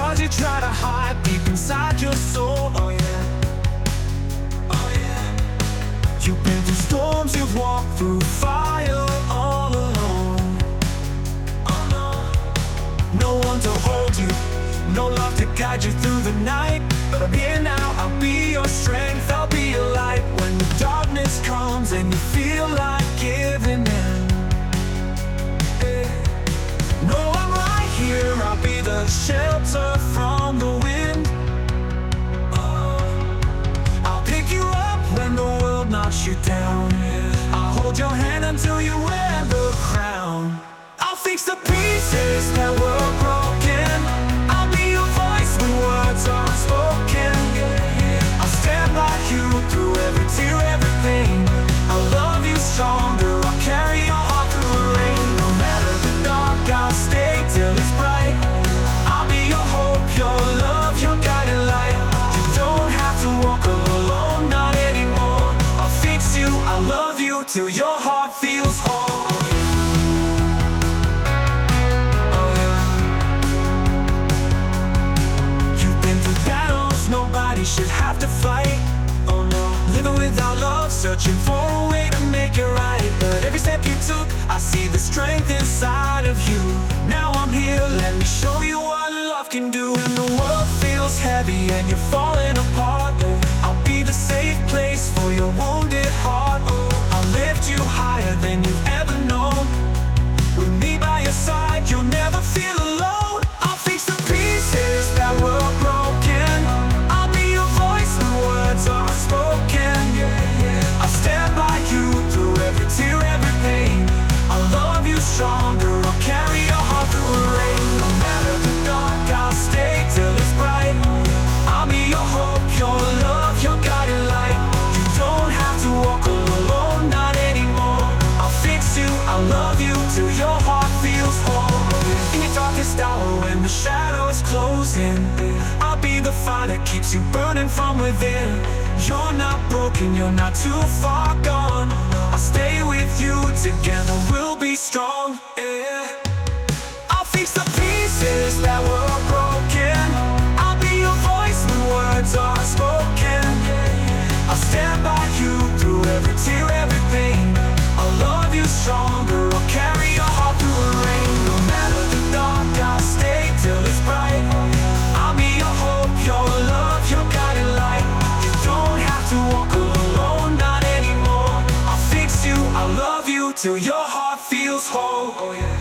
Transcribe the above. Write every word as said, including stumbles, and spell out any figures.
scars you try to hide deep inside your soul. Oh yeah, oh yeah. You've been through storms, you've walked through fire all alone. Oh no, no one to hold you, no love to guide you through the night. But I'm here now, I'll be your strength, I'll be your light. When the darkness comes and you feel like giving in, yeah. No, I'm right here, I'll be the shelter from the wind. Oh, I'll pick you up when the world knocks you down, yeah. I'll hold your hand until you wear the crown. I'll fix the pieces that were broken. I'll be your voice when words are unspoken, yeah. I'll stand by you through every tear, every pain. I'll love you stronger, I'll carry your heart through the rain. No matter the dark, I'll stay till it's bright. I'll be your hope, your love, your guiding light. You don't have to walk alone, not anymore. I'll fix you, I'll love you till your heart feels whole. Oh yeah. You've been through battles nobody should have to fight. Oh no, living without love, searching for a way to make it right. But every step you took, I see the strength inside of you. Now I'm here, let me show you what love can do. When the world feels heavy and you're falling apart, oh, I'll be the safe place for your wounded heart. Oh, I'll lift you higher than you've ever known. With me by your side, you'll never feel alone. I'll fix the pieces that were broken. I'll be your voice when words are unspoken, yeah, yeah. I'll stand by you through every tear, every pain. I'll love you stronger, I'll carry your heart through the rain. No matter the dark, I'll stay till it's bright. I'll be your hope, your love, your guiding light. You don't have to walk alone, not anymore. I'll fix you, I'll love you till your heart feels whole. In your darkest hour when the shadows close in, I'll be the fire that keeps you burning from within. You're not broken, you're not too far gone. I'll stay with you, together we'll be strong, yeah. I'll fix the pieces that were broken. I'll be your voice when words are spoken, yeah. I'll stand by you through every tear, every pain. I'll love you stronger, I'll carry your heart through the rain. No matter the dark, I'll stay till it's bright. I'll be your hope, your love, your guiding light. You don't have to walk alone, not anymore. I'll fix you, I'll love you till your heart feels whole, oh yeah.